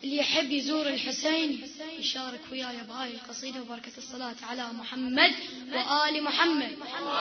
اللي يحب يزور الحسين يشارك وياي بهاي القصيدة وبركة الصلاة على محمد وآل محمد.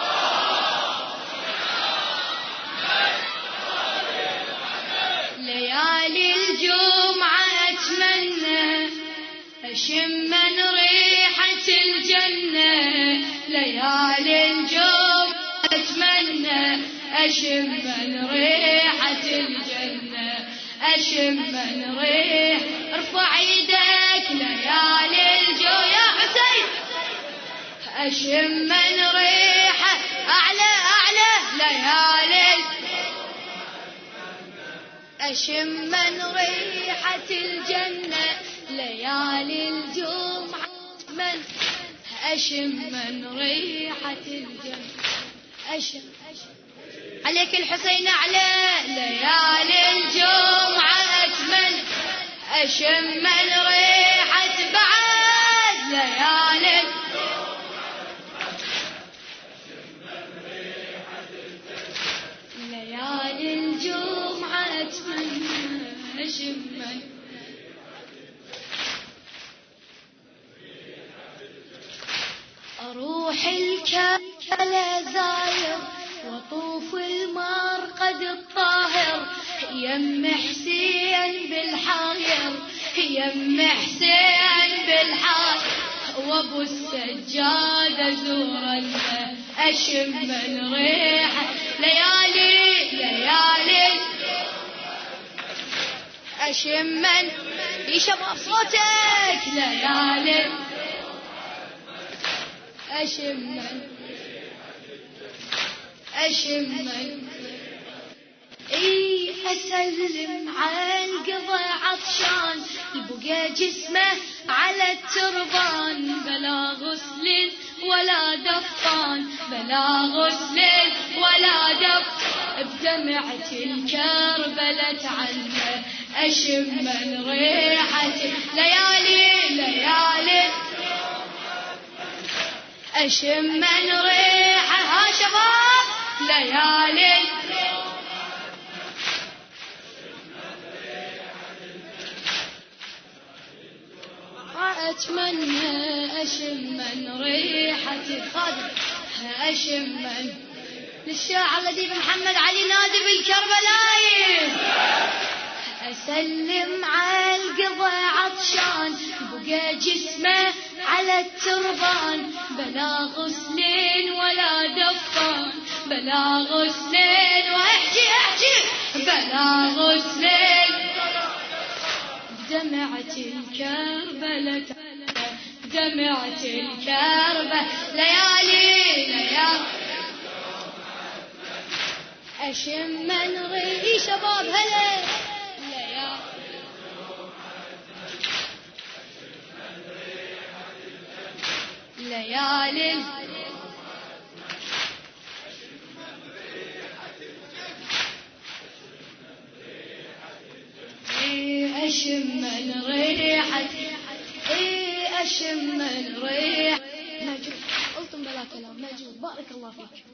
ليالي الجمعة أتمنى أشم من ريحة الجنة، ليالي الجمعة أتمنى أشم من ريحة الجنة، أشم من ريح. ارفع يدك ليالي الجمعة يا حسين، أشم من ريحة أعلى أعلى ليالي، أشم من ريحة الجنة، ليالي الجمعة من أشم من ريحة الجنة، أشم عليك الحسين أعلى ليالي الجمعة أتمنى أشم من ريحة بعد ليالي، ليالي الجمعة أتمنى أشم من أروح الكعبة زاير وطوف المرقد الطاهر، يم حسين بالحاير، يم حسين بالحاير، وابو السجاد زورنا أشم من ريحة ليالي ليالي، أشم من يشباب صوتك ليالي، أشم من أشم من أسلم على القضا عطشان، يبقى جسمه على التربان، بلا غسل ولا دفان، بلا غسل ولا دف، بدمعة الكربلة عنه أشم من ريحة ليالي ليالي، أشم من ريحة ها شباب ليالي، أتمنى أشم من ريحة الخادم، أشم من للشاعر لطيف محمد علي نادب الكربلاي، أسلم على القضا عطشان، بقى جسمه على التربان، بلا غسل ولا دفان، بلا غسل واحكي احكي بلا غسل، بدمعة الكربلة دمعة الكربة ليالي ليالي، أشم من ريحي شباب هلا ليالي أشم من ريحة أشم من ريحة مجود قلتم بلا كلام مجود بارك الله فيك.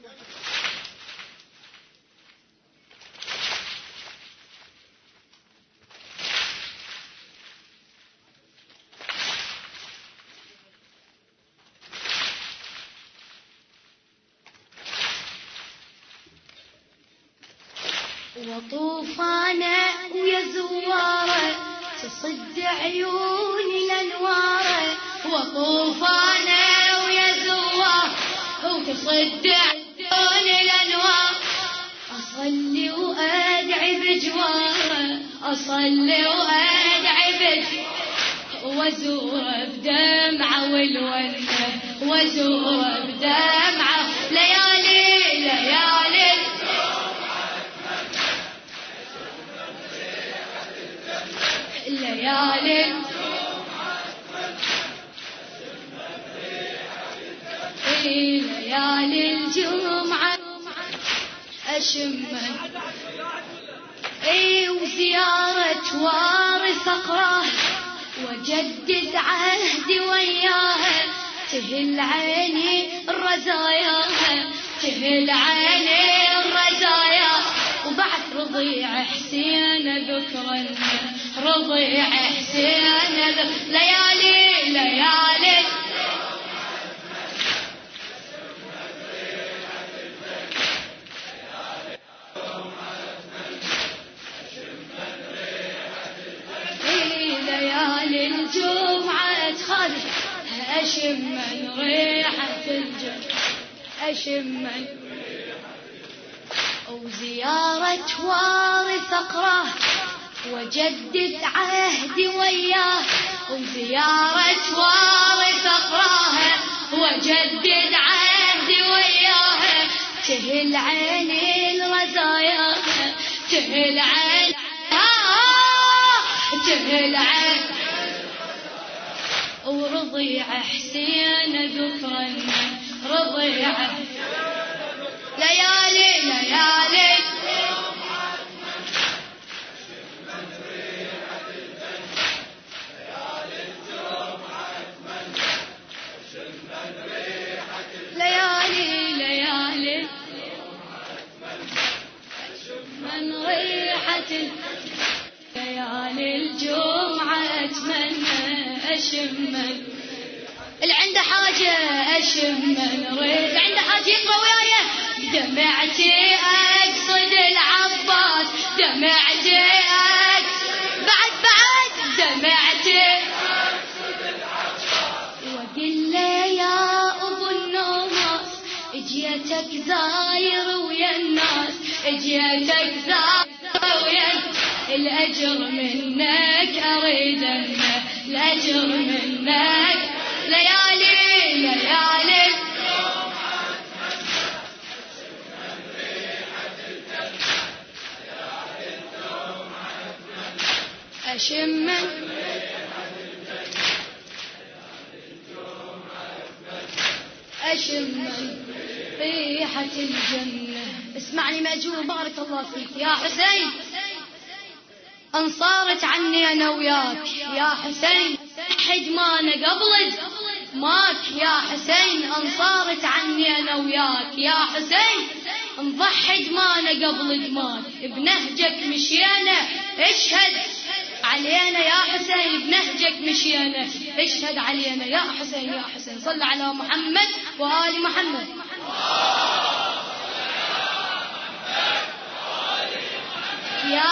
وطوفانه ويا زواره تصد عيوني الانواره، وطوفانه ويا زواره وتصد عيوني الانوار، اصلي وادعي بجواره، اصلي وادعي بجواره، وازوره بدمعه والونه، وازوره بدمعه ليالي ليالي، ليالي ليالي الجمعة أشم وزيارة وارث أقراه، وجدد عهدي وياها، تهل عيني الرزاياها، تهل عيني الرزايا، وبعد رضيع حسين ذكرنا رضيع حسين حسين ليالي ليالي ليالي الجمعة خالد أشم من ريحة الجنة أشم من وزيارة وارث أقراه وجدد عهدي وياه وزيارة وارث أقراه وجدد عهدي وياه تهل عيني الرزايا تهل عين تهل عين ورضيع حسين ذكرا رضيعه ليالي ليالي ليالي ليالي من ريحة ليالي الجمعة أتمنى أشم اللي عنده حاجة أشم من ريحة اللي عنده حاجة يقرأ وياي دمعتي أقصد العباس دمعتي بعد دمعتي وقل له يا أبو النواس اجيتك زاير ويا الناس اجيتك زاير ويا الأجر منك أريد الأجر منك ليالي ليالي أشم أشم ريحة الجنة اسمعني مأجور بارك الله فيك يا حسين انصارت عني أنا وياك يا حسين حد ما نقبلد ماك يا حسين انصارت عني أنا وياك يا حسين نضحد ما نقبلد ماك بنهجك مشينا اشهد علينا يا حسين بنهجك مشينا اشهد علينا يا حسين يا حسين صل على محمد وآل محمد يا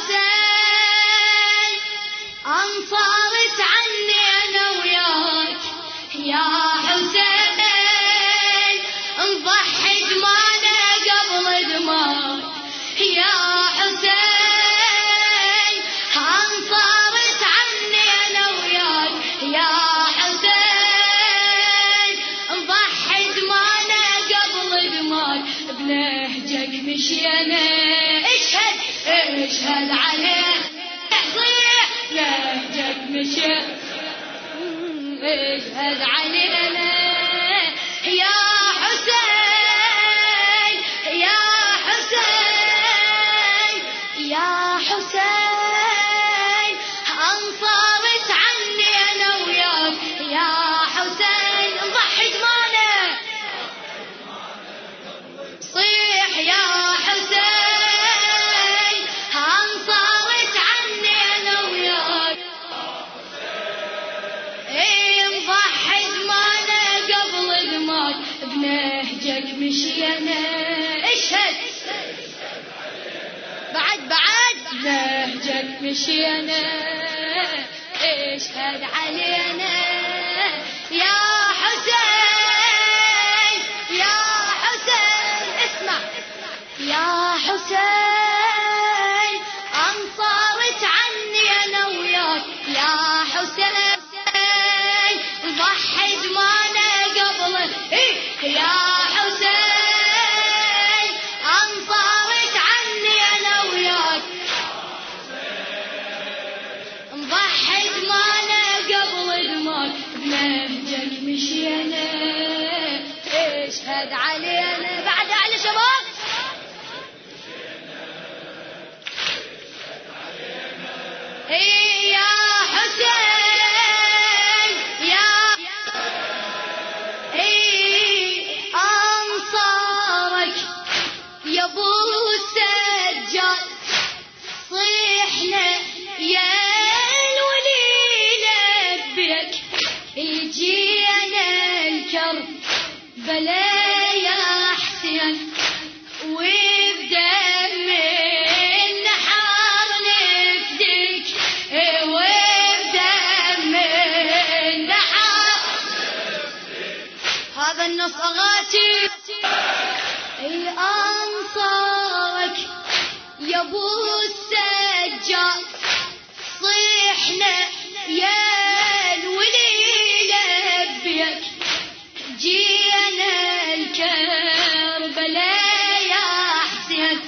حسين انصارت عني انا وياك يا حسين نضحد ما نقبل دماك يا حسين انصارت عني انا وياك يا حسين نضحد ما نقبل دماك بنهجك مشينا اشهد اشهد عليك صيح نهجك مشينا اشهد علينا يا حسين يا حسين يا حسين انصارت عني انا وياك يا حسين نضحد مانا صيح يا حسين انصارت عني انا وياك نضحد مانا قبل دماك بنهجك مشينا اشهد بعد نهجك مشينا اشهد علينا يا حسين يا حسين اسمع يا حسين انصارت عني انا وياك يا حسين ضحد ما نقبل يا حسين انصارت عني انا وياك نضحد ما نقبل دماك بنهجك مشينا اشهد علينا بعد على شباب يا حسين يا انصارك يا ابو السجاد صيحنا يا الولي كربلاء يا حسين وبدم النحر نفديك وبدم النحر هذا النص أغاتي أنصارك يا ابو السجاد صيحنا يا الولي لبيك جينا الكربلاء يا حسين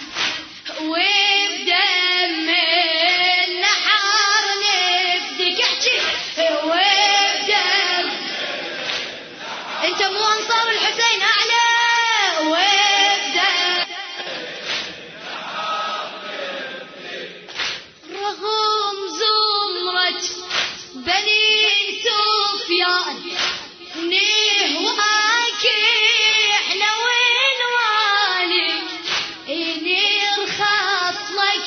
وبدم النحر نفديك احكي وبدم انت مو انصار الحسين اعلى وبدم رغم زمرة بني سفيان نهواك احنا ونوالك نرخص لك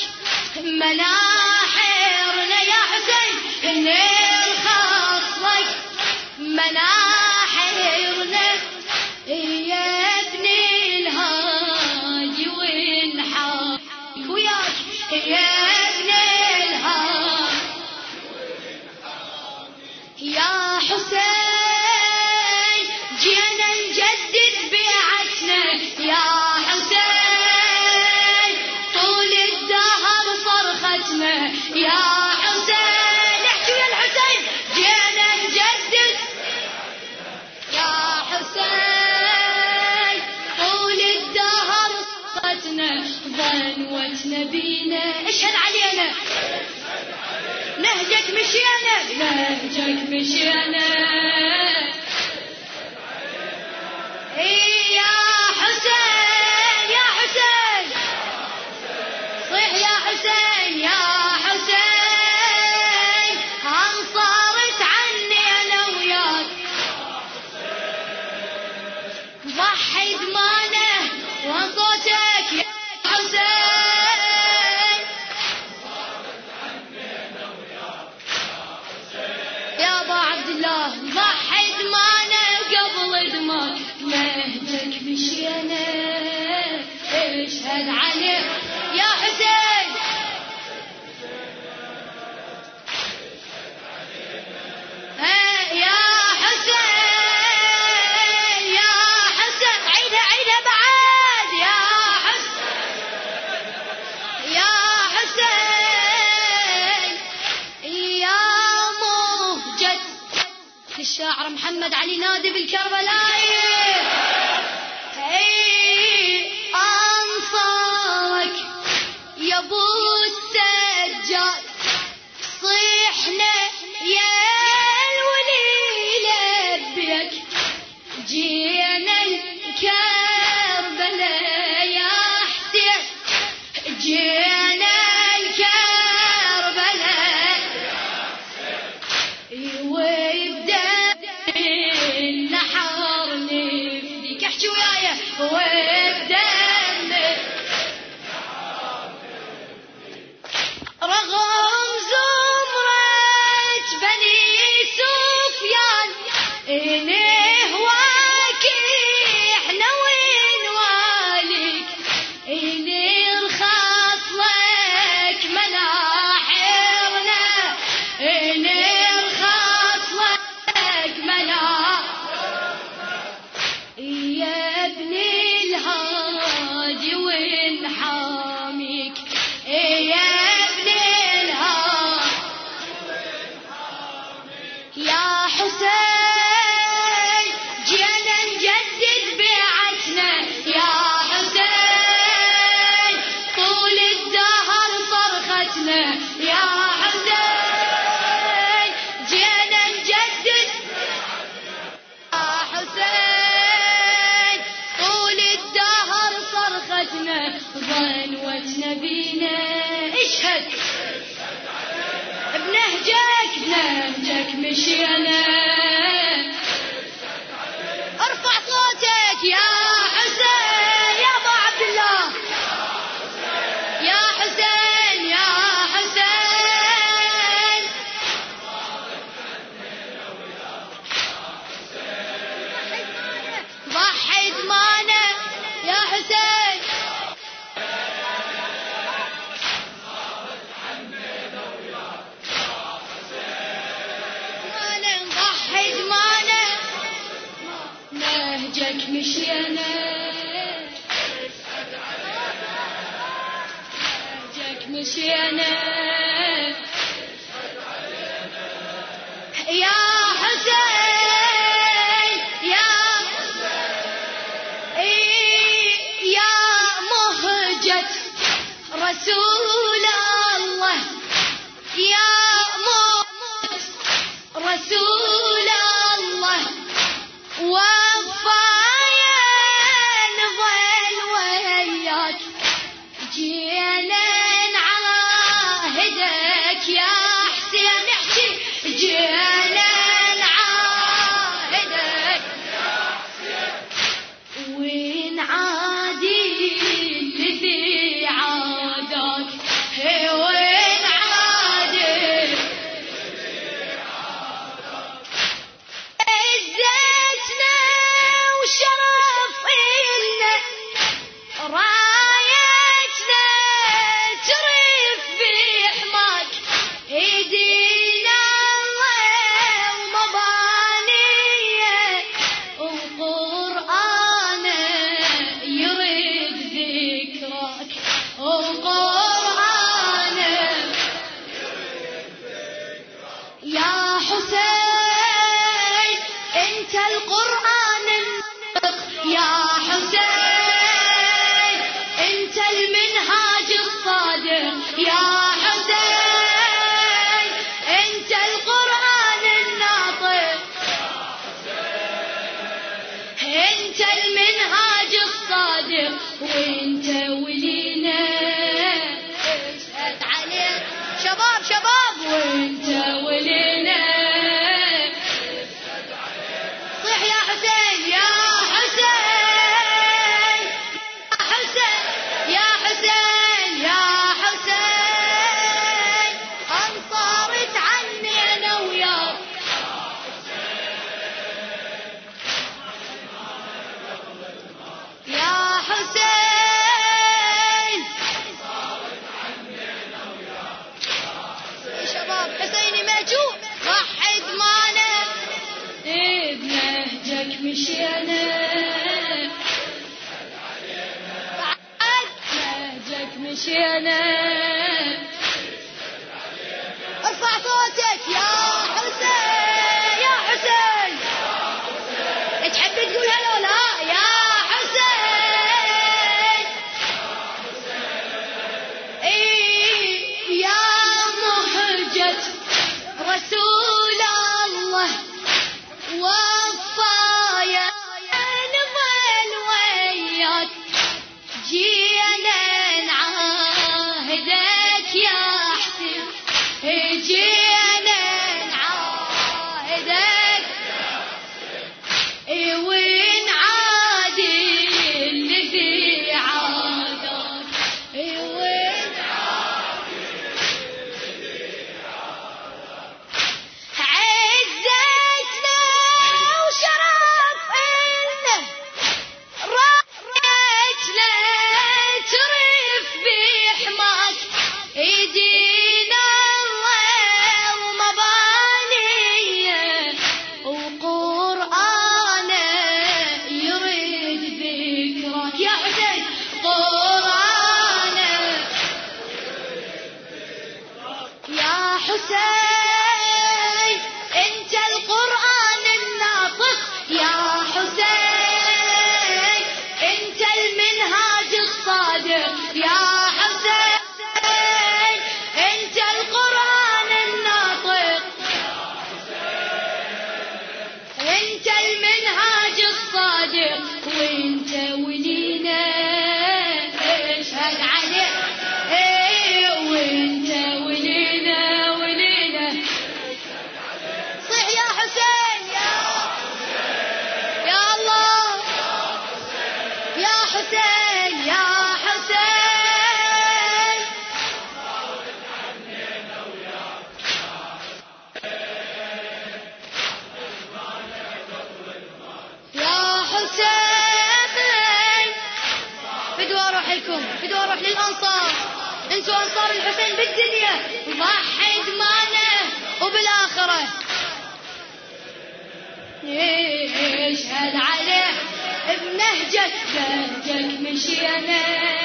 مناحرنا يا حسين نرخص لك مناحرنا يا ابن الهادي ونحاك وياك يا ابن الهادي يا حسين جينا نجدد بيعتنا يا حسين طول الدهر صرختنا يا حسين احكي يا الحسين جينا نجدد يا حسين طول الدهر صرختنا ظنوتنا بينا اشهد علينا نهجك مشينا نهجك مشينا يا حسين يا حسين صيح يا حسين يا حسين انصارت عني انا وياك ضحي دمانه وصوتك يا حسين يا ابا عبد الله ضحي دمانه قبل دماك نهجك مشينا اشهد عليه يا حسين يا حسين يا حسين عيدها عيدها بعد يا حسين يا حسين يا مهجد الشاعر محمد علي نادي بالكربلائي أنصارك يا ابو السجاد صيحنا يا الولي لبيك جينا الكربلاء يا حسين جينا الكربلاء ويبدأ النحر نفديك احكي وياي ويبدأ رغم زمرة بني سفيان نهواك احنا ونوالك نرخص لك مناحرنا نرخص لك يا ابن الهادي ونحاميك يا ابن الهادي يا حسين جينا نجدد بيعتنا يا حسين طول الدهر صرختنا يا حسين جينا نجدد يا حسين طول الدهر صرختنا ظنوتنا بينا اشهد بنهجك مشينا نهجك مشينا نهجك مشينا يا حسين يا يا مهجة رسول الله يا مهجة رسول الله وفايا نظل وياك جينا نعاهدك يا حسين احكي جينا نعاهدك يا حسين وين عادي الذي عادك وين عادي عزتنا وشرف إلنا رايتنا ترف بحماك ايدينا ومبانية وقرآن يريد ذكرك وقرآن يا حسين انت القرآن النطق يا حسين انت المنهاج الصادق يا حسين انت القرآن الناطق انت المنهاج الصادق وانت ولينا اشهد عليك شباب شباب وانت ولينا صيح يا حسين يا حسين يا حسين يا حسين انصارت عني انا وياك يا حسين يا شباب حسيني موجود وحد معنا بنهجك مشينا بعد نهجك مشينا ارفع صوتك يا حسين يا حسين تحب تقول هلا لا يا حسين يا مهجة رسول الله وفايا نظل وياك جينا نعاهدك يا حسين جينا نعاهدك وين عادي الذي عادك وين عزتنا وشرف إلنا رايتنا ترف بحماك ايدينا ومبانية وقرآن يريد ذكرك يا حسين قرآن يا حسين انت القرآن الناطق يا حسين انت المنهاج الصادق يا حسين انت القرآن الناطق انت المنهاج الصادق وانت ولينا اشهد عليك وانت ولينا صيح يا حسين يا الله يا حسين يا حسين يا حسين فدوا روحكم فدوا روح للأنصار انتوا أنصار الحسين بالدنيا وضحد معنا وبالآخرة يشهد عليه بنهجك مشينا.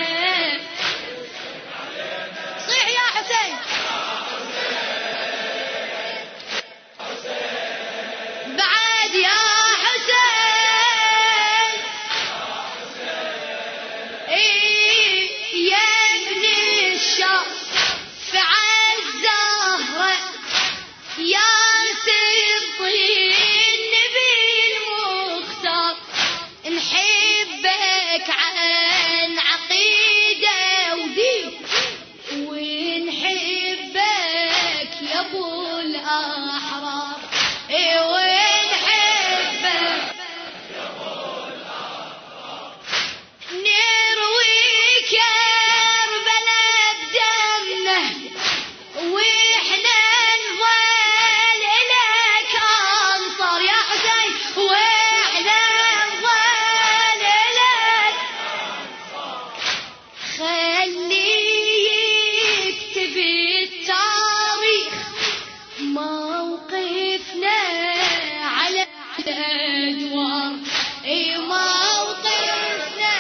صيح يا حسين بعد يا حسين. يا ابن الشافع الزهرة يا سبطي النبي المختار، نحبك عن عقيدة ودين، ونحبك يا ابو الأحرار. ونحبك نروي كربلاء بدمنا، واحنا نظل لك انصار يا حسين، واحنا نظل لك. خلي يكتب التاريخ موقفنا على الأدوار. موقفنا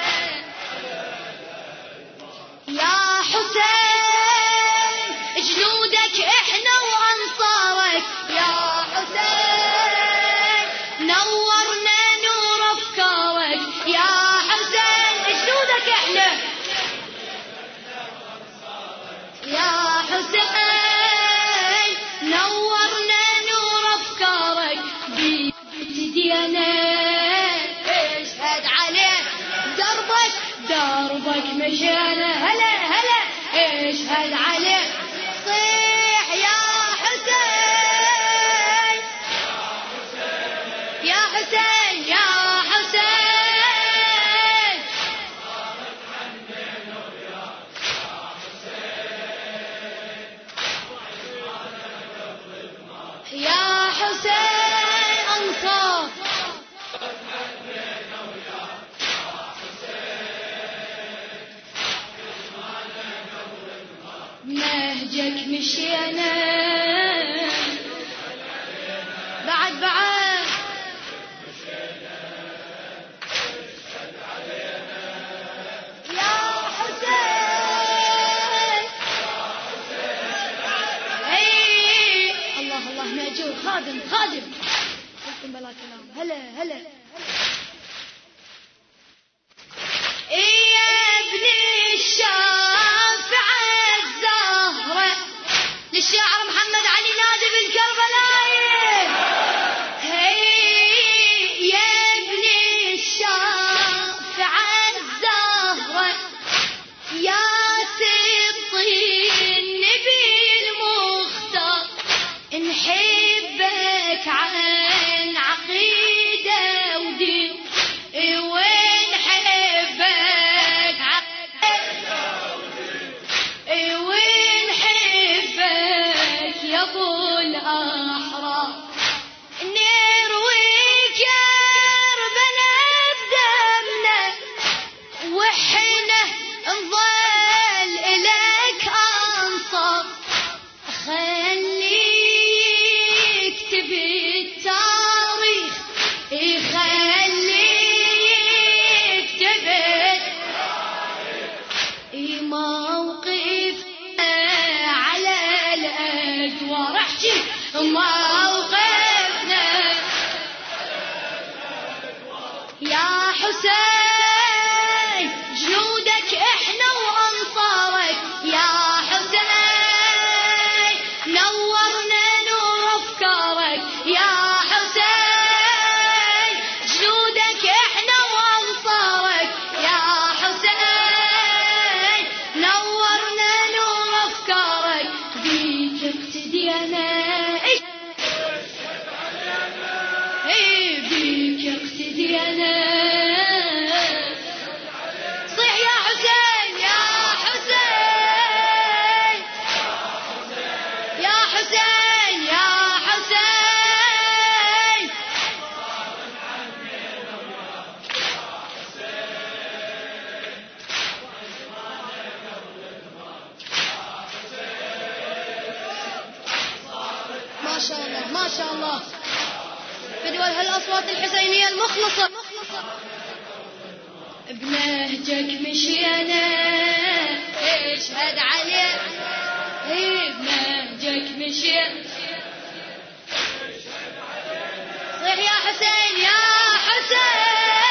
يا حسين، جنودك احنا وانصارك يا حسين، نورنا نور افكارك يا حسين. جنودك احنا يا حسين، نورنا نور افكارك. بتدينا اشهد عليه دربك مشينا. هلا هلا اشهد عليه. صيح يا حسين يا حسين يا حسين. يا حسين انصار نهجك مشينا. بعد يا حسين. الله الله مأجور خادم بلا كلام. هلا يا ابن الشافع الزهرة للشاعر محمد علي نادب الكربلائي. يا ابن الشافع الزهرة يا سبطي النبي المختار، نحبك عن عقيدة ودين، ونحبك يا ابو الاحرار. نروي كربلاء بدمنا، واحنا نظل لك انصار. خلي يكتب التاريخ، خلي يكتب موقفنا على الأدوار. احكي موقفنا يا حسين، جنودك احنا وانصارك يا حسين، نورنا نور افكارك يا حسين. جنودك احنا وانصارك يا حسين، نورنا نور افكارك. بيك اقتدينا بيك اقتدينا. صيح يا حسين يا حسين يا حسين يا حسين. ما شاء الله ما شاء الله، فدوى هالأصوات الحسينية المخلصة. بنهجك مشينا اشهد عليه بنهجك مشينا صيح يا حسين يا حسين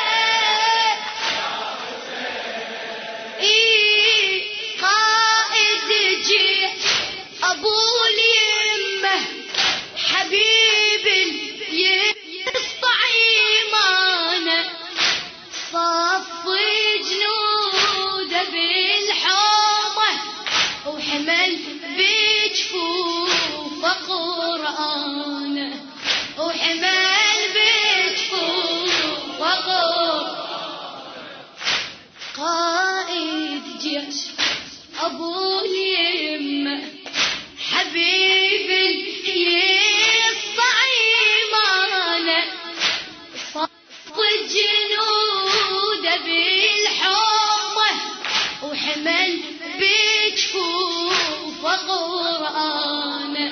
قائد جيش ابو اليمه حبيب يسطع ايمانه صف جنوده بالحومه وحمل بجفوفه قرآنه وحمل بجفوفه قائد جيش ابو اليمه حبيب يسطع ايمانه صف جنوده بالحومه وحمل بجفوفه قرآنه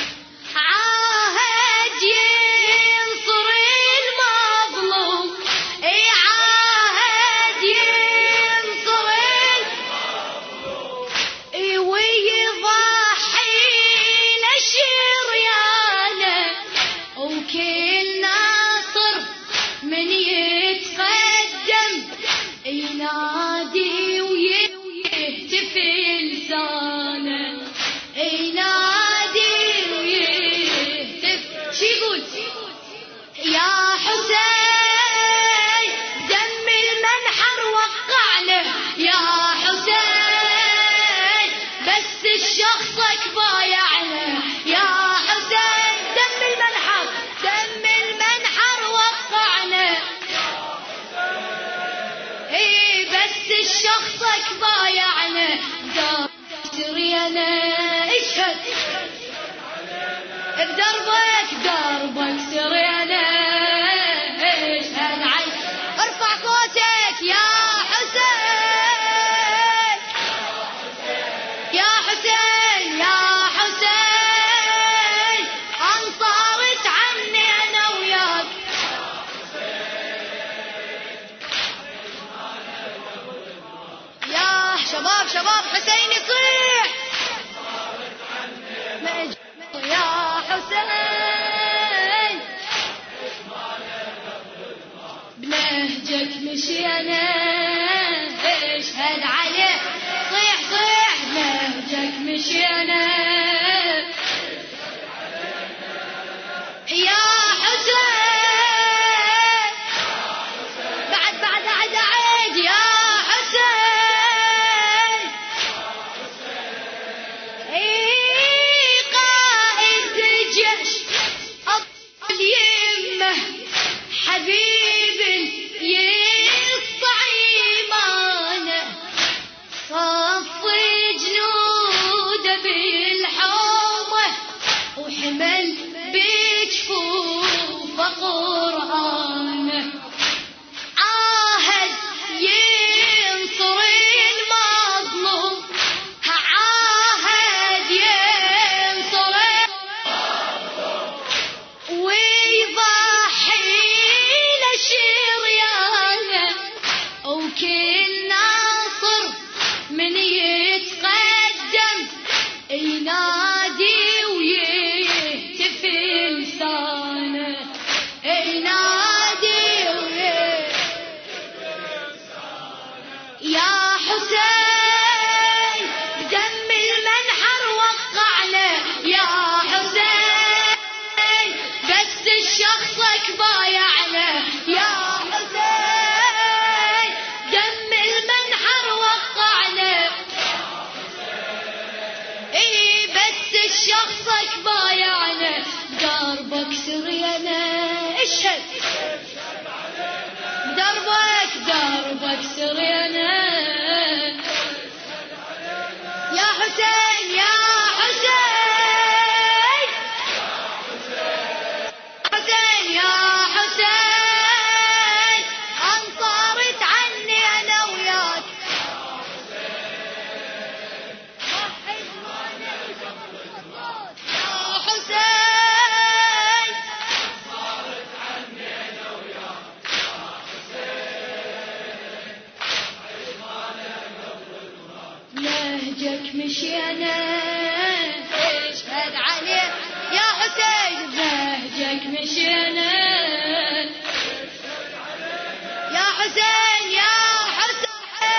عاهد ينصر المظلوم عاهد ينصر ويضحي لشريانه وكل ناصر من يتقدم ينادي ويهتف لسانه ينادي ويهتف شي يقول يا حسين دم المنحر وقعنا يا حسين بس شخصك بايعنا يا حسين دم المنحر وقعنا بس شخصك بايعنا سرينا اشهد بدربك سرينا اشهد علي ارفع صوتك يا حسين يا حسين يا حسين انصارت عني انا وياك يا شباب حسين يصيح يا حسين بنهجك مشينا اشهد عليه صيح بنهجك مشينا يا حسين بعد عيد يا حسين قائد جيش ابو اليمه حبيب يسطع ايمانه صف جنوده بالحومه وحمل بجفوفه قرآنه عاهد ينصر المظلوم عاهد ينصر ويضحي لشريانه وكل ناصر من يتقدم ينادي ويهتف لسانه ينادي يا حسين بدم المنحر وقعنا يا حسين بس شخصك بايعنا يا حسين دم المنحر وقعنا بس شخصك بايعنا دربك سرينا اشهد دربك سرينا يا حسين يا حسين حسين يا حسين انصارت عني انا وياك يا حسين مشينا يا حسين يا حسين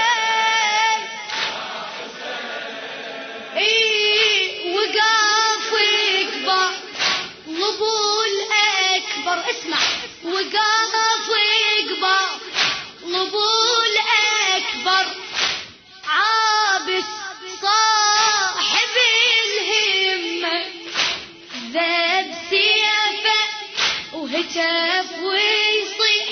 وقاف يكبر لبول أكبر اسمع وقاف يكبر لبول أكبر عابس صاحب الهمة ذاب سيفه وهتف ويصيح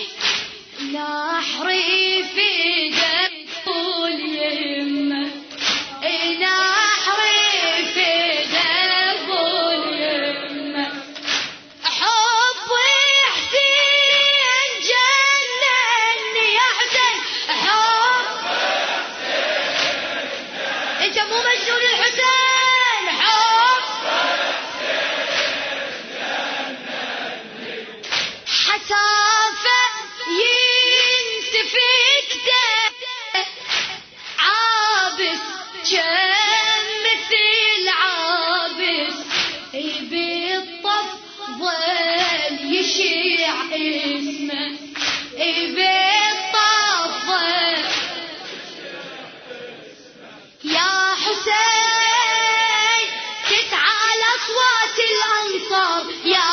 نحري في دب اليمة نحري في دب اليمة حب حسين جنني يا حسين حب انت مو مجنون الحسين حب حسافة ينسفك دم عابس كم مثل عابس بالطف ظل يشيع اسمه بالطف ظل يا حسين تتعالى اصوات الانصار يا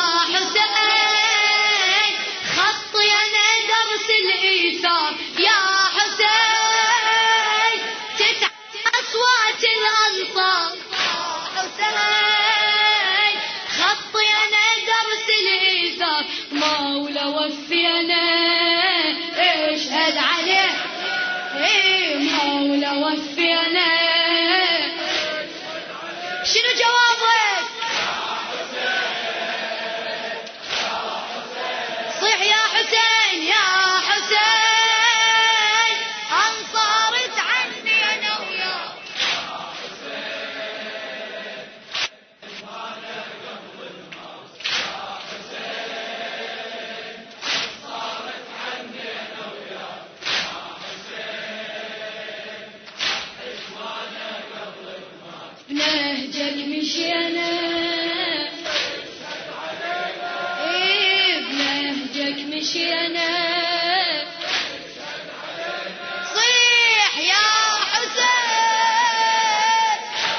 حسين خطي انا درس الايثار يا حسين تتعالى اصوات الانصار حسين خطي انا درس الايثار مولا وفينا اشهد عليه مولا وفينا شنو جوابك صيح يا حسين يا حسين انصارت عني انا وياك بنهجك مشينا بنهجك مشينا صيح يا حسين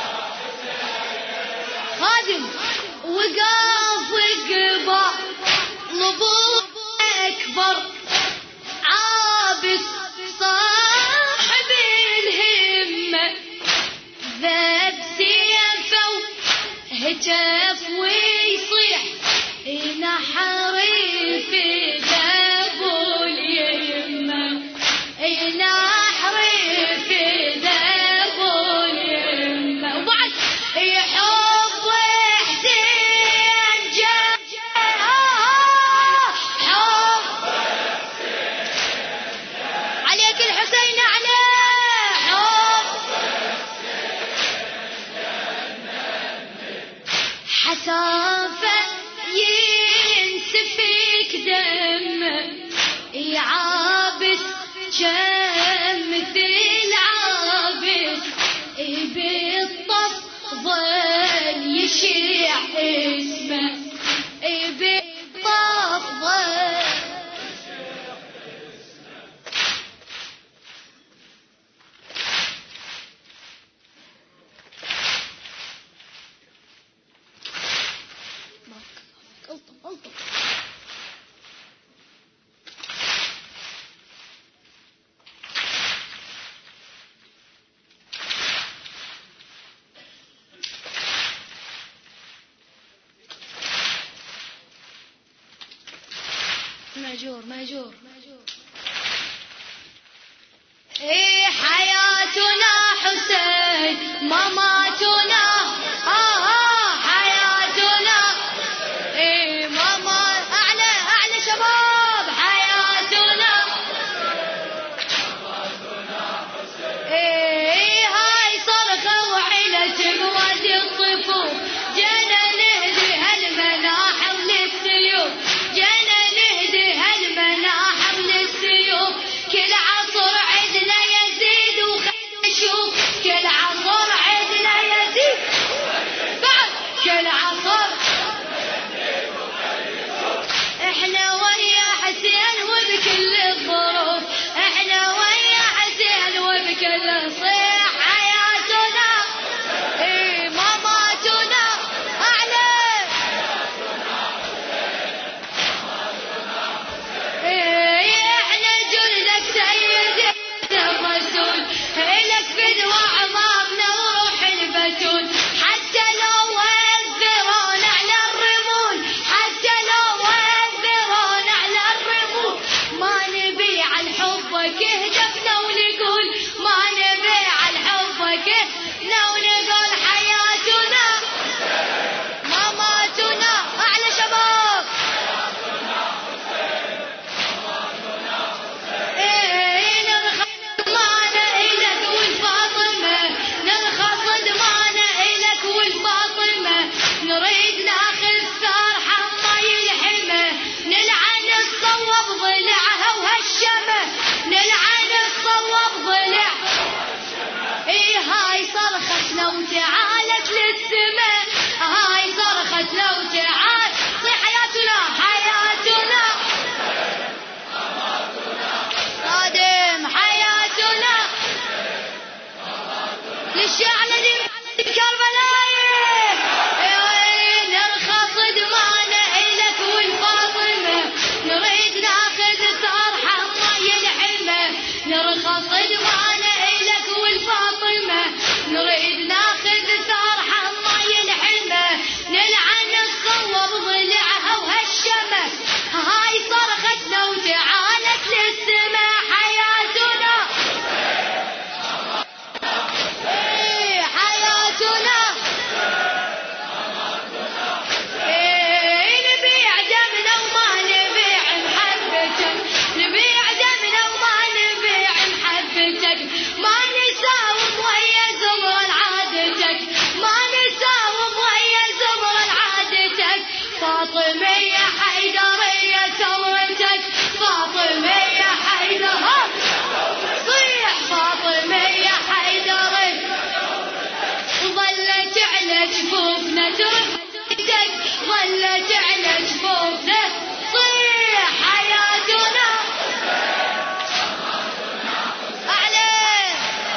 خادم وقاف قبا لبوب اكبر عابس صاحب الهمه ذاب سيفه هتف ويصيح نحري في ذاب اليمة نحري في ذاب اليمة وبعد يحب حسين حب عليك الحسين عليه حسافة ينسفك دم يعابس كم مثل عابس بالطف ظل يشيع اسمه بالطف ظل ماجور حياتنا حسين مماتنا حياتنا ماما اعلى شباب حياتنا هاي صرخة وعيلة تقود الصفوف جينا نهدي هالمناحر للسيوف جينا نهدي هالمناحر للسيوف كل عصر عدنا يزيد وخلنا نشوف كل عصر عدنا يزيد لو تعالت للسماء، هاي صرخت لو تعال. صيح حياتنا حياتنا، قادم حياتنا للشعب الكربلاء. نرخص دمانا إلك والفاطمة، نريد ناخذ ثار حماي الحمى. نرخص دمانا إلك والفاطمة، نريد ناخذ ثار حماي الحمى. نلعن الصور ضلعها وهالشمس، هاي صرختنا وتعالت للسماء. حياتنا حياتنا، نبيع دمنا وما نبيع محبتك، نبيع دمنا وما نبيع محبتك. ما نساوم ويا زمر عادتك، ما نساوم ويا زمر عادتك. فاطمية حيدرية ثورتك، فاطمية حيدر صيح فاطمية حيدرية. ظلت على جفوفنا ترفدك، ظلت على جفوفنا. صيح حياتنا أعلى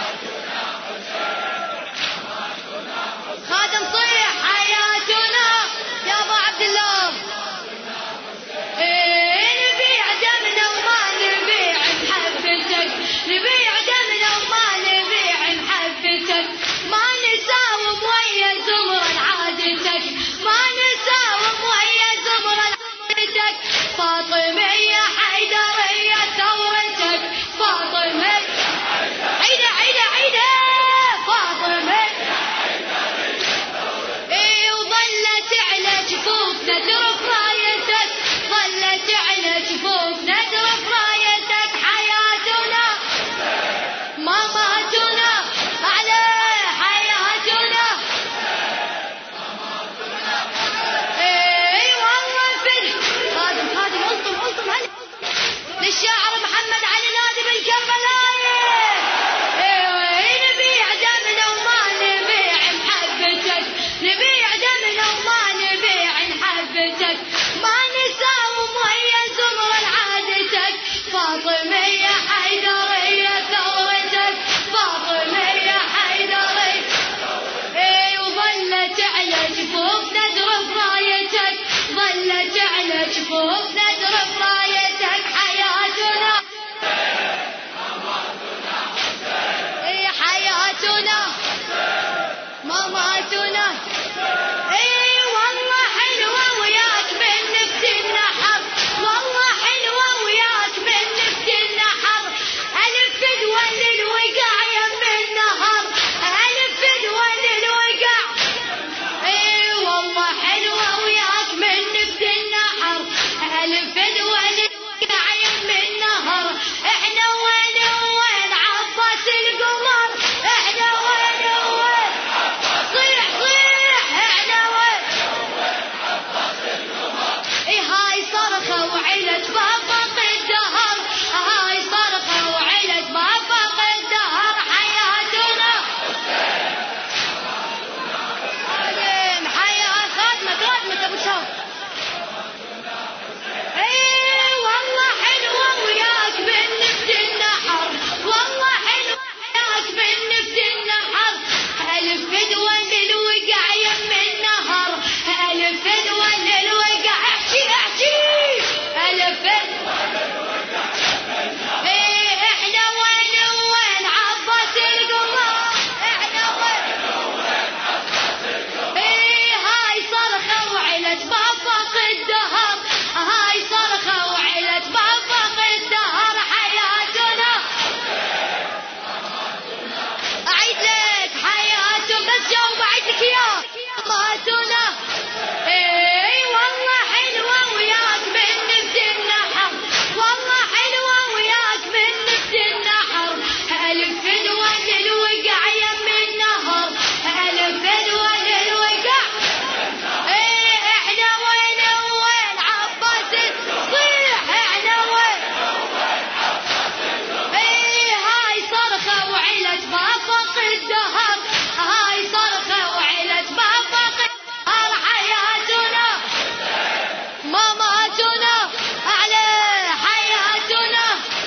خادم. صيح حياتنا يا أبو عبد الله. نبيع دمنا وما نبيع محبتك، نبيع دمنا وما نبيع محبتك. ما نساوم ويا زمر عادتك، ما نساوم ويا زمر عادتك. فاطمية حيدرية ثورتك، فاطمية عيدة عيدة عيدة فاطمية. وظلت على جفوفنا ترف رايتك، ظلت على جفوفنا ترف رايتك. حياتنا ماماتنا على حياتنا. والله فل خادم خادم الطم الطم هلا للشاعر محمد علي نادي بالكربلاء. نبيع دمنا وما نبيع محبتك، نبيع دمنا وما نبيع محبتك. ما نساوم ويا زمر عادتك. فاطمية حيدرية ثورتك، فاطمية حيدرية. وظلت على جفوفنا ترف رايتك، ظلت على جفوفنا ترف رايتك. حياتنا حياتنا ماماتنا. والله حلوة وياك من نفس النحر، والله حلوة وياك من نفس النحر. ألف دول الوقع يم النهر، ألف دول الوقع. والله حلوة وياك من نفس النحر، ألف دول الوقع يم النهر. احنا وين وين عباس القمر، احنا وين وين. صيح صيح احنا وين. هاي صرخة وعلت بابق الدهر، هاي صرخة وعلت بابق الدهر. حياتنا حياة خادمة خادمة أبو شهر. والله حلوة وياك من نفس النحر، والله حلوة وياك من نفس النحر. ألف دول الوقع يم النهر، ألف دول الوقع. احكي احكي ألف ماماتنا أعلى حياتنا.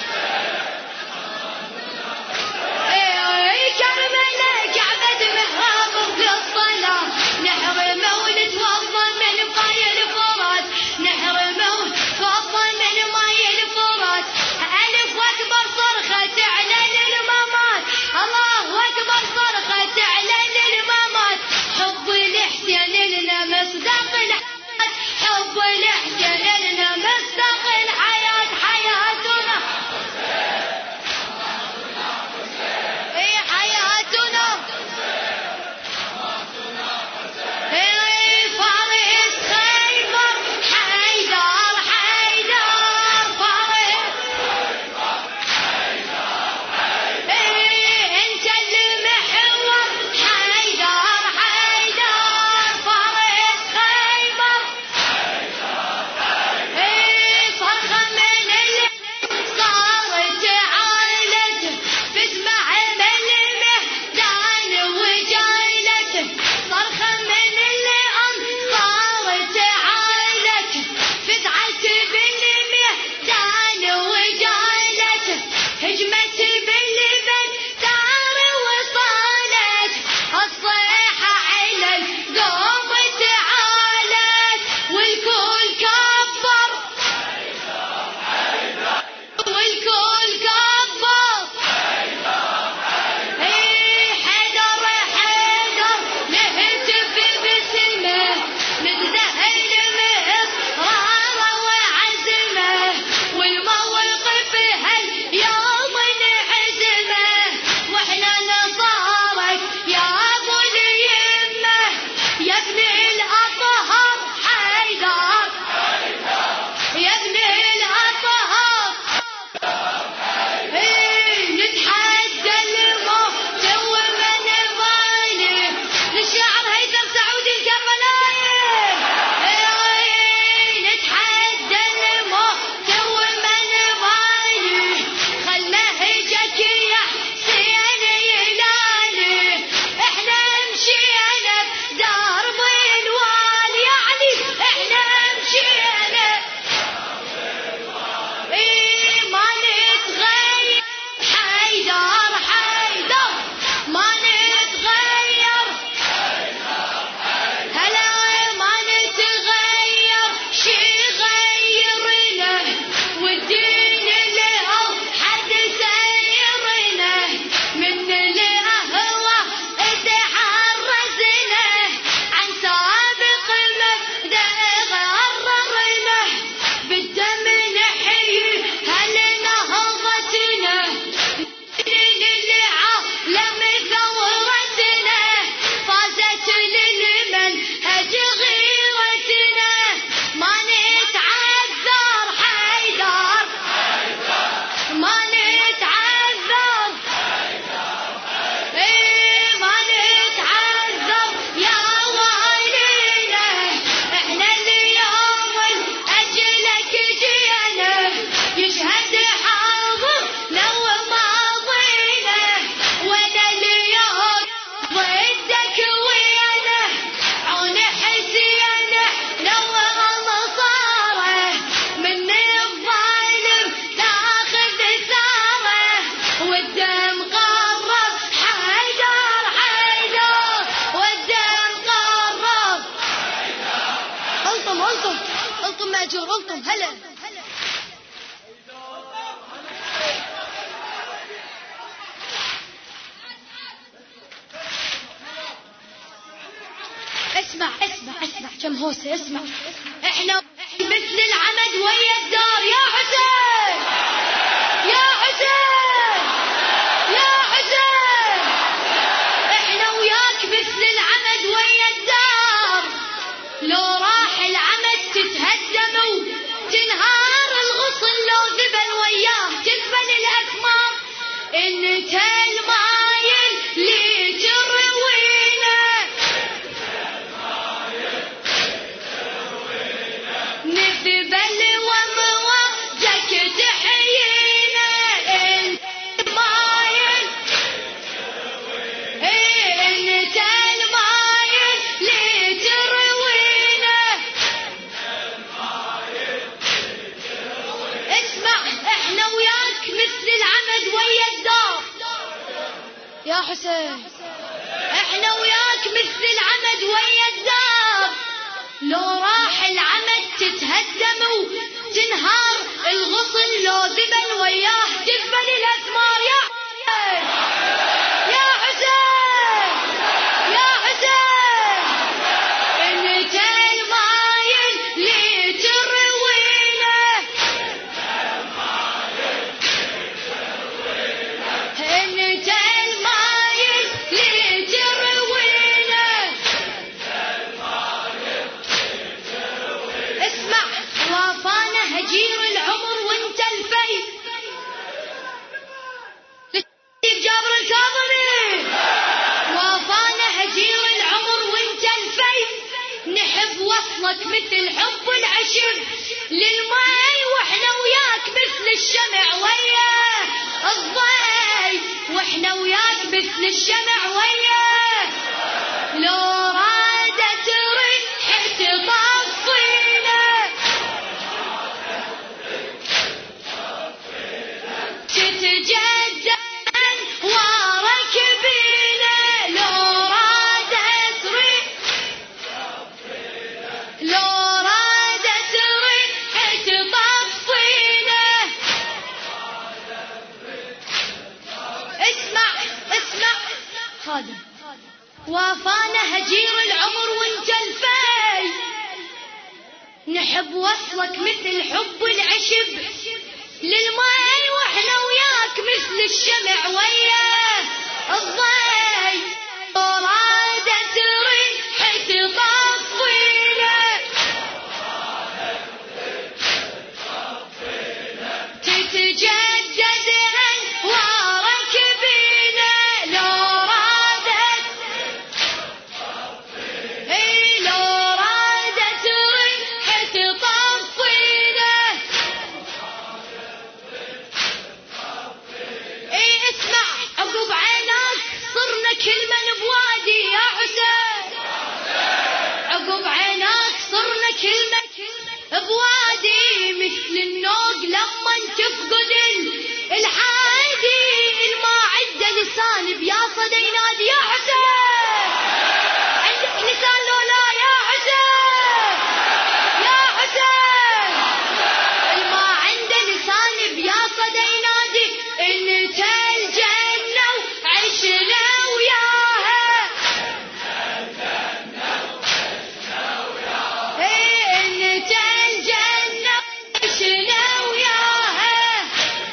كرمنا كعبة محراب للصلاة، نحرمه ونتوضا من ماي الفرات، نحرمه ونتوضا من ماي الفرات. ألف أكبر صرخة تعلن الممات، الله أكبر صرخة تعلن الممات. حب الحسين لنا مصداق الحياة، حب الحسين لنا مصداق الحياة. حياتنا حياتنا. فارس خيبر حيدر، حيدر فارس. انت المحور حيدر، حيدر فارس خيبر. صرخة من اللي صارت عائلته، بتسمع من المهدان وجايلته. صرخة من اللي صارت عائلته، فزعت بالمهدان وجايلته. هجمت بالبيت دار وصالت، الصيحة على القوم تعالت. والكل كبر، والكل كبر. حيدر حيدر نهتف باسمه، نتذهل مصراره وعزمه. والموقف هاليوم نعزمه، واحنا نصارك يا ابو اليمه. يا ابن الاطهر حيدر، يا ابن الاطهر. نتحدى الموت ومن ظالم، للشاعر هيثم سعودي الكربلائي. نتحدى الموت ومن ظالم، خل نهجك يا حسين يلالي. احنا مشينا بدرب الوال، يعني احنا مشينا ما نتغير. حيدر حيدر ما نتغير، هلا ما نتغير. شي غيرنا والدين اللي حد سيرنا، من الأهوى تحرزنا، عن سابق مبدأ غررنا. بالدم نحيي هالنهضتنا، للعالم ثورتنا. فازت للمنهج غيرتنا، ما نتعذر. حيدر ما نتعذر، ما نتعذر يا والينا. احنا اليوم اجلك جينا، يشهد حاضرنا وماضينا. وانا اليوم ضدك ويانا، عون حسين نور نصاره. من الظالم تاخذ ثاره، والدم قرب. حيدر حيدر والدم قرب. الطم الطم الطم ماجور، الطم هلا. اسمع اسمع اسمع كم هوسه، اسمع. احنا مثل العمد ويا الدار. يا حسين يا حسين يا حسين، احنا وياك مثل العمد ويا الدار. لو راح العمد تتهدم وتنهار الغصن، لو ذبل وياه تذبل الاثمار. انت المايل اللي تروينا، نذبل ومواجك تحيينا. انت المايل، انت المايل اللي تروينا. حسين احنا وياك مثل العمد ويا الدار، لو راح العمد تتهدم وتنهار الغصن، لو ذبل وياه تذبل الأثمار. يا حسين يا حسين انت المايل اللي تروينا، انت المايل اللي تروينا. اسمع وافانا هجير العمر وانت الفي جابر الكاظمي، وافانا هجير العمر وانت الفي، نحب وصلك مثل حب العشب للماي، واحنا وياك مثل الشمع ويا الضي، واحنا وياك مثل الشمع ويا، لو رادت ريح تطفينا تتجدد وارك بينا، لو رادت ريح تطفينا. اسمع خادم وافانا هجير العمر وانت الفي، نحب وصلك مثل حب العشب للماي، واحنا وياك مثل الشمع ويا الضي، ورادت ريح تطفينا تتجدد انوارك بينا، لو رادت ريح تطفينا. اسمع عقب عينك صرنا كل من بوادي يا حسين، عقب عينك صرنا كل من بوادي، مثل النوق لما تفقد الحادي، الما عده لسان بياصد ينادي. يا حسين عندك لسان لو لا يا حسين، يا حسين الما عنده لسان بياصد ينادي، انت الجنة وعشنا وياها، انت الجنة وعشنا وياها.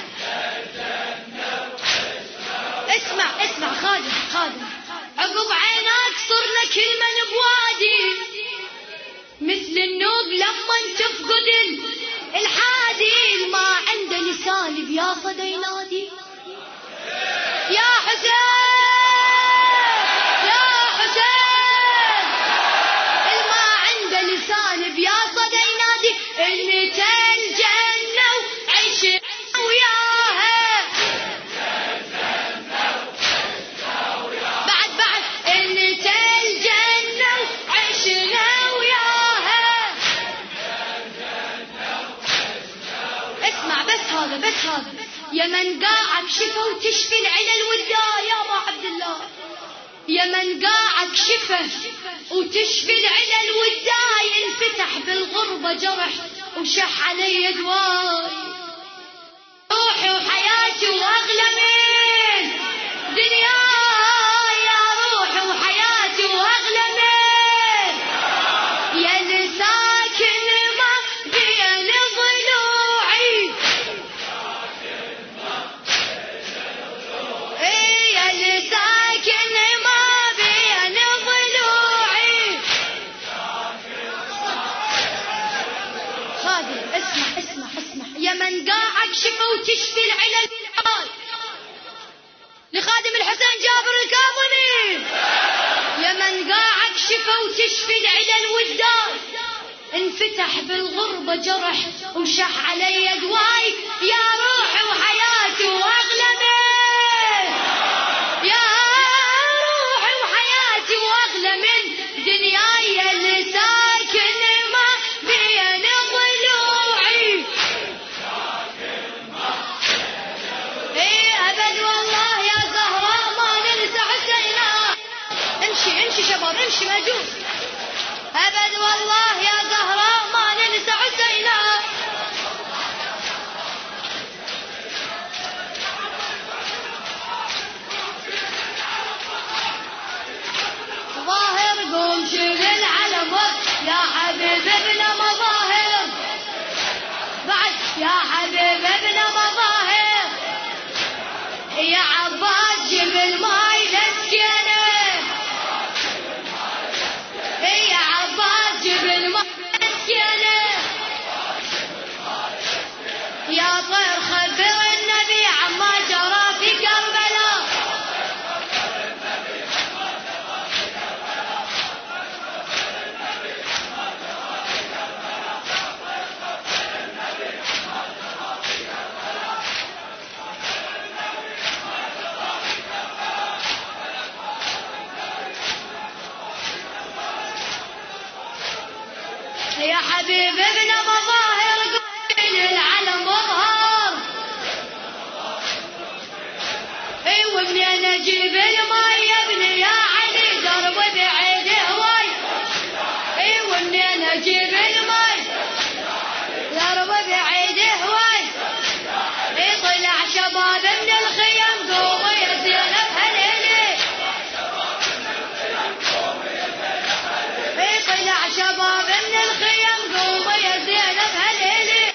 اسمع خادم عقب عينك صرنا كل من بوادي، مثل النوق لما تفقد الحادي، ما عنده لسان بياصد ينادي. يا حسين الما عنده لسان بياصد ينادي، انت الجنة وعشنا وياها. بعد انت الجنة وعشنا وياها. اسمع بس هذا يا من قاعك شفا وتشفي العلل والداء يا ابو عبد الله، يا من قاعك شفا وتشفي العلل والداء، انفتح بالغربة جرح وشح علي دواي، روحي وحياتي واغلى من دنياي، يا روحي وحياتي واغلى من، يا اللي ساكن ما بين ضلوعي، يا اللي ساكن ما بين ضلوعي. خادم اسمع يا من قاعك شفا وتشفي العلل لخادم الحسين جابر الكاظمي، يا من قاعك شفا وتشفي العلل والداء، انفتح بالغربة جرح وشح علي دواي، يا روحي وحياتي واغلى من، يا روحي وحياتي واغلى من دنياي، يا اللي ساكن ما بين ضلوعي. ابد والله يا زهراء ما ننسى حبيب ابن مظاهر قول العلم اظهر. اي ومنين اجيب الماي يا ابني يا علي درب بعيد هواي. اي ومنين اجيب الماي درب بعيد هواي. اي طلع شباب من الخيم قوموا يا زينب هليلي. اي طلع شباب من الخيم قوموا يا زينب هليلي.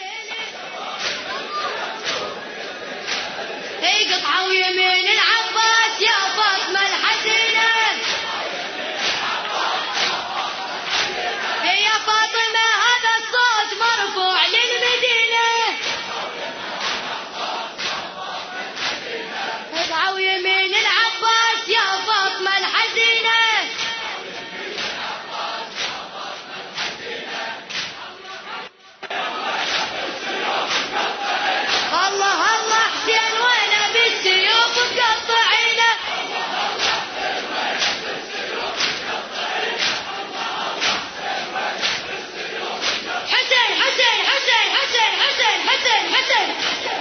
اي قطعوا يمين العباس يا فاطمة الحسينة. اي يا فاطمة هذا الصوت مرفوع للمدينة. قطعوا يمين العباس يا فاطمة الحسينة. الله الله حسين وانا بالسيوف مقطعينه. حسين حسين حسين حسين حسين حسين حسين.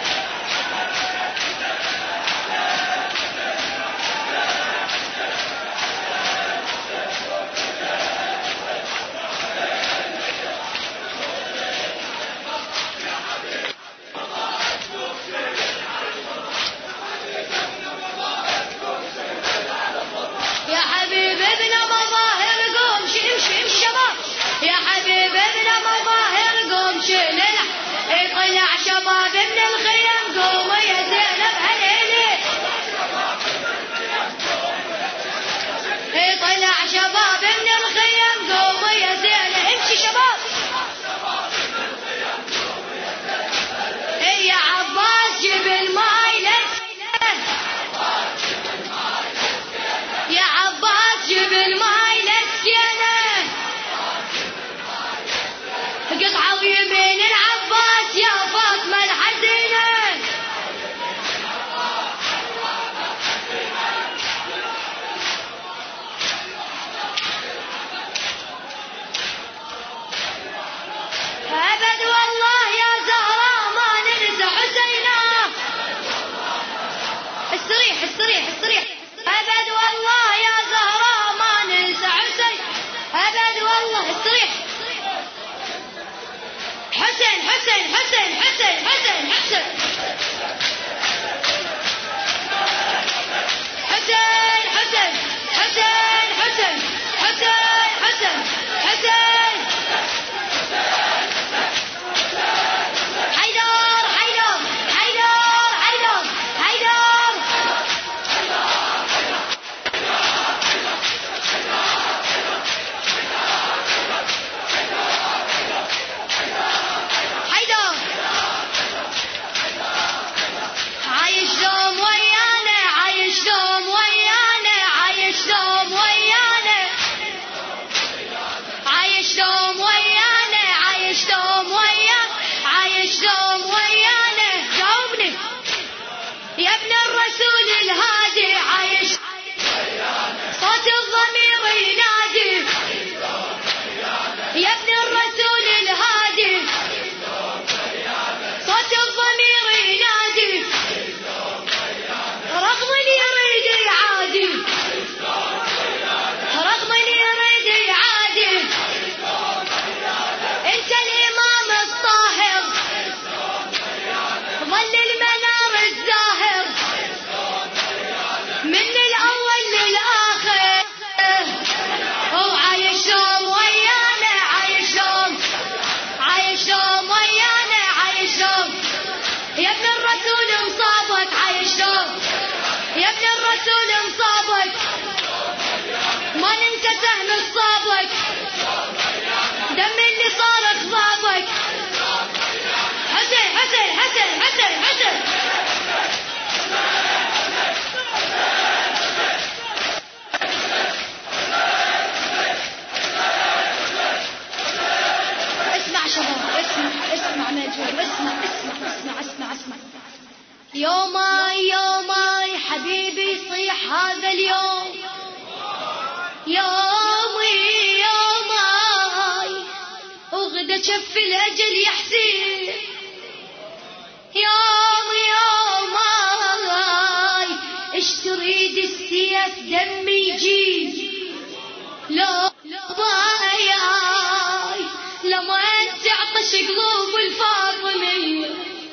يا حبيب ابن مظاهر قوم شيل شباب. يا حبيب ابن مظاهر قوم شيل. طلع شباب من الخيم قوموا يا زينب هليلي. طلع شباب من الخيم قوموا يا زينب. امشي شباب. يا عباس جيب الماي للسينة. يا عباس جيب الماي للسينة. قطعوا يمين العباس يا فاطمة الحسينة. أبد والله يا زهراء ما ننسى حسينا. استريح استريح استريح. أبد والله يا زهراء ما ننسى حسين. أبد والله استريح. حسين حسين حسين حسين حسين حسين حسين حسين حسين حسين حسين حسين حسين. حيدر حيدر حيدر حيدر حيدر. حيدر عايش دوم ويانا عايش دوم ويانا عايش دوم ويانا عايش دوم ويانا عايش دوم ويانا عايش دوم ويانا. جاوبني يا ابن الرسول الهادي عايش. صوت الضمير ينادي يا ابن الرسول الهادي. صوت الضمير ينادي رغم اللي يريد يعادي. رغم اللي يريد يعادي. انت الامام الطاهر ظل المنار الزاهر من الاول للاخر. وعايش دوم ويانا عايش دوم عايش دوم ويانا عايش دوم. يا ابن الرسول مصابك عايش دوم. يا ابن الرسول مصابك ما ننسى سهم الصابك. دم اللي صار خضابك. حسين حسين حسين حسين حسين. اسمع شباب اسمع اسمع مجهول اسمع اسمع اسمع اسمع اسمع. يوماي يوماي حبيبي صيح هذا اليوم. يومي يوماي وغدا جف الأجل يا حسين يوم ايش تريد السيف دمي يجي لو ضاياي لما انت عطش قلوب الفاطمية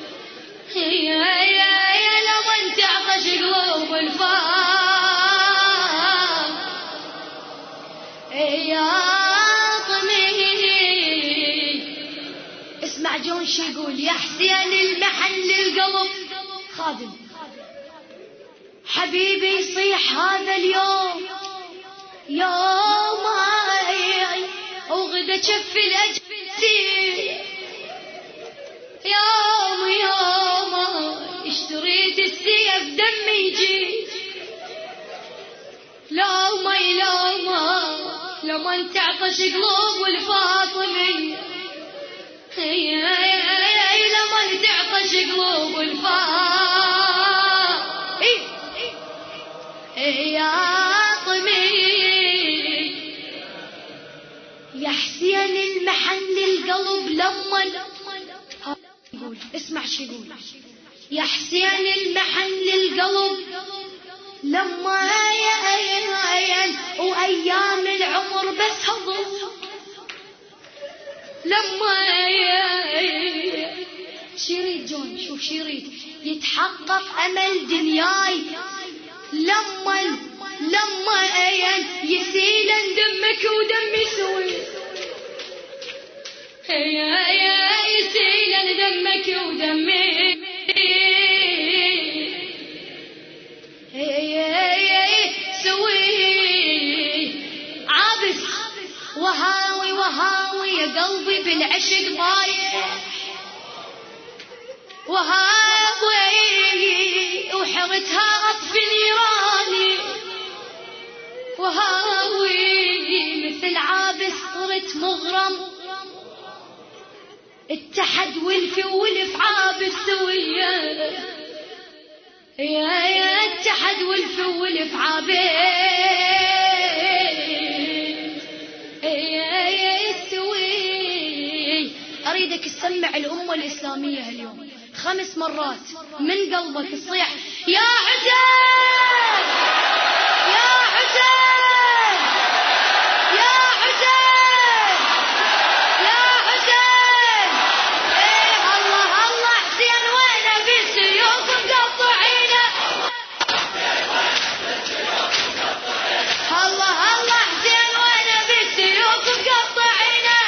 يا لما انت عطش قلوب اسمع جون شو يقول يا حسين المحن للقلب خادم حبيبي يصيح هذا اليوم يوم وغدا جف الأجل يوم اشتريت السيف دمي يجي لما انت عطش قلوب الفاطمية لما انت عطش قلوب يا حسين المحن للقلب لما يقول اسمع شو يقول يا حسين المحن للقلب لما وأيام العمر بس هضم لما شريط جون شوف شريط يتحقق أمل دنياي لما يسيل دمك ودمي سوي يسيل دمك ودمي عابس وهاوي يا قلبي بالعشق ضايع وهاوي وحرتها أطفي نيراني وهاوي مثل عابس صرت مغرم اتحد ولف عابس سوية يا اتحد ولف عابس أريدك تسمع الأمة الإسلامية اليوم 5 مرات من قلبك تصيح يا حسين يا حسين يا حسين يا حسين الله حسين وين بالسيوف مقطعينه الله حسين وين بالسيوف مقطعينه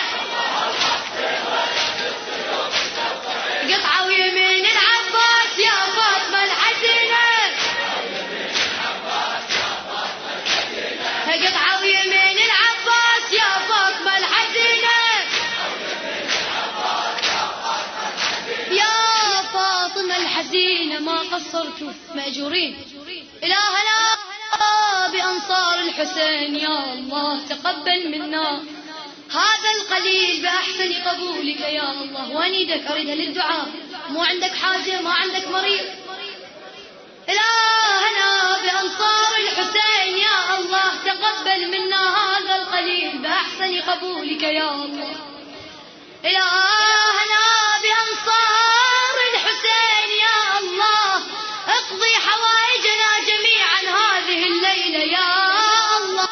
قطعوا يمين العباس يا فاطمة الحسينة قطعوا يمين العباس يا فاطمة الحسينة يا فاطمة الحسينة ما قصرتوا مأجورين إلهنا بأنصار الحسين يا الله تقبل منا هذا القليل بأحسن قبولك يا الله وانيدك أريدها للدعاء مو عندك حاجة ما عندك مريض إلهنا بأنصار الحسين يا الله تقبل منا هذا القليل بأحسن قبولك يا الله إلهنا بأنصار الحسين يا الله اقضي حوائجنا جميعا هذه الليلة يا الله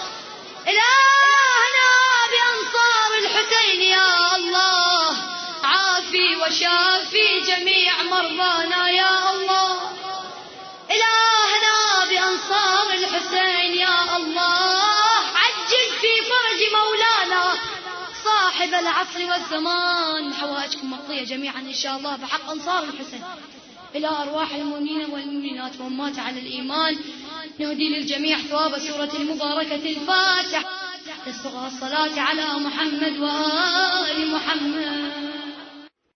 إلهنا بأنصار الحسين يا الله عافي وشافي جميع مرضانا يا الله إلهنا بأنصار الحسين يا الله عجل في فرج مولانا صاحب العصر والزمان حوائجكم مقضية جميعا إن شاء الله بحق أنصار الحسين إلى أرواح المؤمنين والمؤمنات وأمات على الإيمان نهدي للجميع ثواب سورة المباركة الفاتحة الصلاة على محمد وآل محمد.